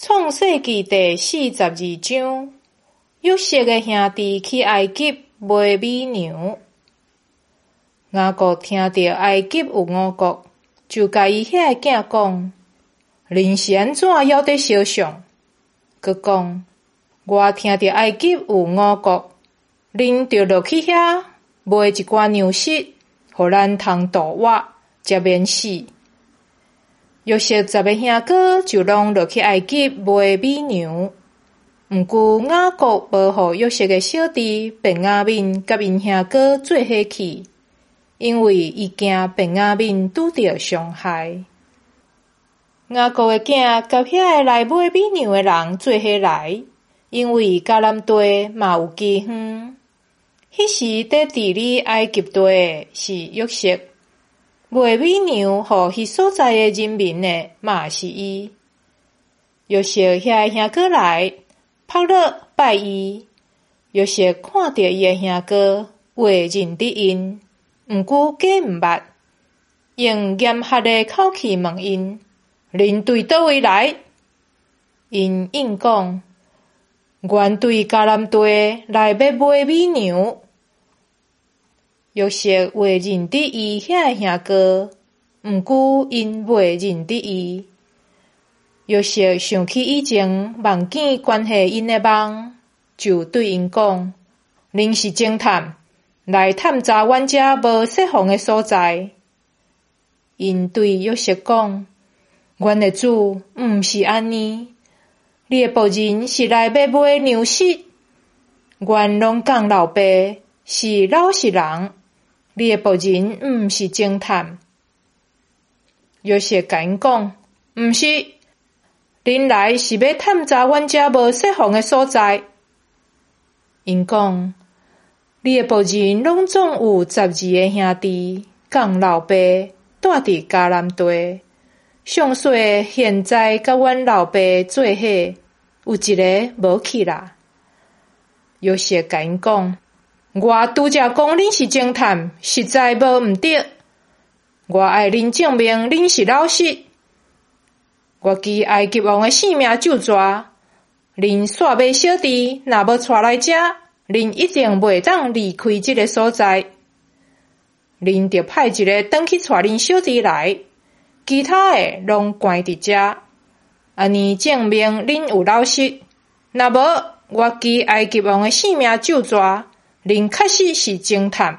创世纪第42章，约瑟的兄弟去埃及卖美牛。雅各听到埃及有五国，就甲伊遐个囝讲：“恁是安怎还得相像？”佮讲：“我听到埃及有五国，恁就落去遐卖一寡牛食，互咱通度活，才免死。”约瑟10个兄哥就拢落去埃及卖美牛。毋过雅各无互约瑟的小弟便雅悯甲因兄哥做伙去，因为伊惊便雅悯拄着伤害。雅各的囝甲遐个来买美牛的人做伙来，因为迦南地嘛有饥荒。迄时在治理埃及地的是约瑟，卖美牛互迄所在的人民的嘛是伊。约瑟遐个兄哥来，拍落拜伊。约瑟看到伊的兄哥，话认得因，毋过假毋捌，用严厉的口气问因：“恁对倒位来？”因应讲：“阮对迦南地来要买美牛。”约瑟话认得伊遐个兄哥，毋过因袂认得伊。约瑟想起以前梦见关系因的梦，就对因讲：“恁是侦探，来探查阮遮无释放的所在。”因对约瑟讲：“阮的主毋是安尼，你的仆人是来要买牛食，阮拢讲老爸是老实人，你的仆人毋是侦探。”约瑟甲因讲：“毋是，恁来是要探查阮遮无释放的所在。”因讲：“你的仆人拢总有12个兄弟，讲老爸住伫迦南地，上细现在甲阮老爸做伙，有一个无去啦。”约瑟甲因讲：“我拄则讲恁是侦探，实在无毋对。我爱恁证明恁是老实。我记埃及王的性命就抓，恁煞尾小弟若无带来遮，恁一定袂当离开这个所在。恁着派一个转去带恁小弟来，其他的拢关伫遮，安尼证明恁有老实。若无，我记埃及王的性命就抓，恁确实是侦探。”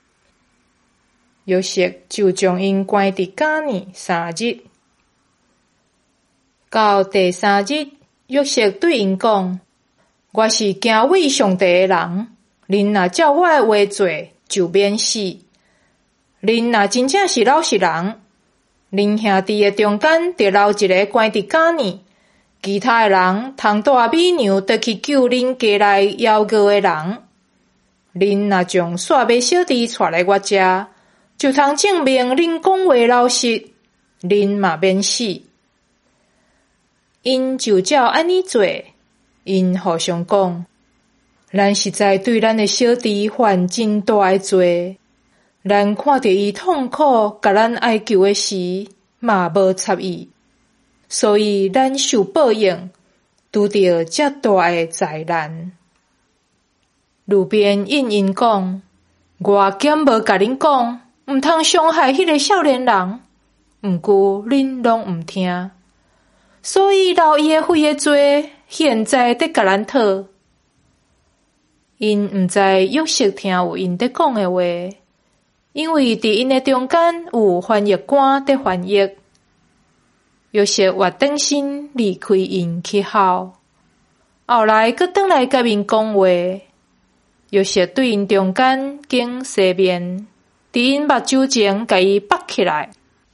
约瑟就将因关伫家里3日。到第3日，约瑟对因讲：“我是敬畏上帝的人，恁若照我的话做，就免死。恁若真正是老实人，恁兄弟的中间就留一个关伫家里，其他的人通带美牛倒去救恁家内夭饿的人。恁若将煞尾小弟带来我遮，就通证明恁讲话老实，恁嘛免死。”因就照安尼做，因互相讲：“咱实在对咱的小弟犯真大的罪，咱看到伊痛苦，甲咱哀求的时，嘛无插伊，所以咱受报应，拄着遮大的灾难。”路边应因讲：“我兼无甲恁讲，毋通伤害迄个少年人，毋过恁拢毋听。所以留伊的血的罪，现在得甲咱讨。”因毋知约瑟听有因在讲的话，因为伫因的中间有翻译官在翻译。约瑟活转身离开因去后，后来阁转来甲因讲话。约瑟对因中间经西面，伫因目睭前甲伊绑起来。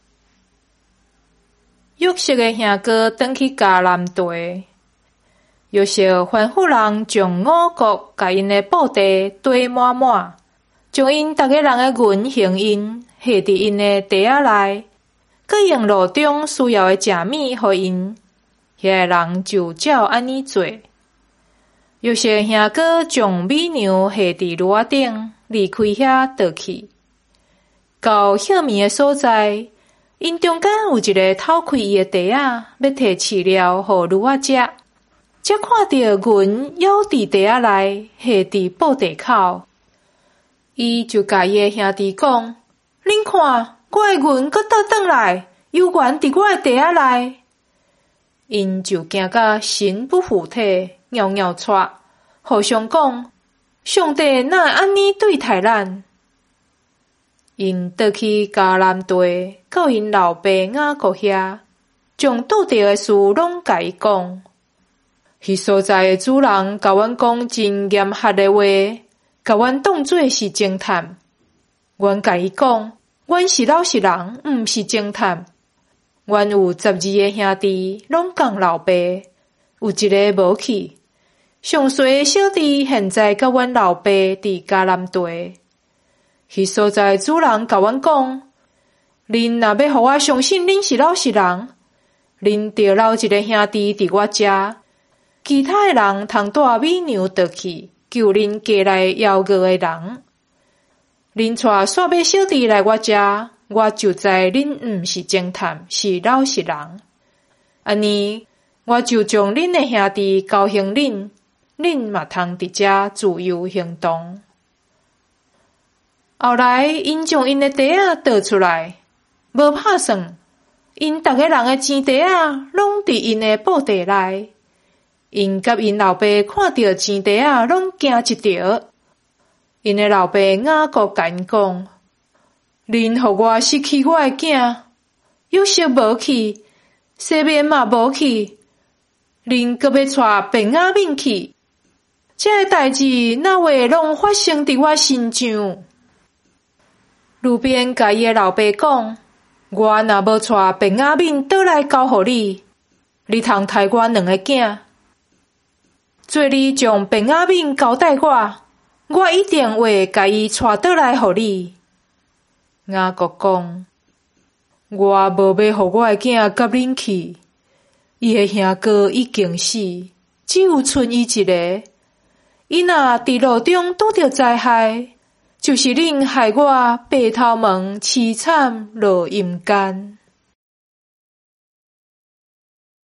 约瑟的兄哥转去迦南地，约瑟吩咐人将5国甲因的布地堆满满，将因逐个人的银行印下伫因的地仔内，佮用路中需要的食物互因，遐个人就照安尼做。约瑟兄哥将美牛下伫骡顶，离开遐倒去，到歇眠的所在。 因中间有一个偷开伊的袋仔，要摕饲料互女仔食，才看到阮咬伫袋仔内，下伫布袋口。伊就甲伊的兄弟讲：恁看，我的阮搁倒转来，犹原伫我的袋仔内。因就惊甲神不附体，尿尿喘，互相讲：上帝哪会安尼对待咱？因倒去迦南地，到因老爸雅各遐，将拄着的事拢甲伊讲。迄所在的主人甲阮讲真严苛的话，甲阮当作是侦探。阮甲伊讲，阮是老实人，毋是侦探。阮有12个兄弟，拢共老爸，有一个无去。上细的小弟现在甲阮老爸伫迦南地。迄所在主人甲阮讲，恁若要互我相信恁是老实人，恁着留一个兄弟伫我遮，其他的人通带米牛倒去，救恁家内枵饿的人。恁带煞尾小弟来我遮，我就知恁毋是侦探，是老实人。安尼，我就将恁的兄弟交还恁，恁嘛通伫遮自由行动。后来，因将因的袋仔倒出来，无拍算，因逐个人的钱袋仔拢伫因的布袋内。因甲因老爸看到钱袋仔拢惊一跳。因的老爸雅各甲因讲：恁互我失去我的囝，约瑟无去，西面嘛无去，恁阁要带便雅悯去，这个代志哪会拢发生伫我身上？路边甲伊的老爸讲：我若无带便雅悯倒来交互你，你通杀我2个囝。做你将便雅悯交代我一定会甲伊带倒来互你。雅各讲：我无要互我的囝甲恁去，伊的兄哥已经死，只有剩伊一个。伊若伫路中拄着灾害，就是恁害我白头毛凄惨落阴间。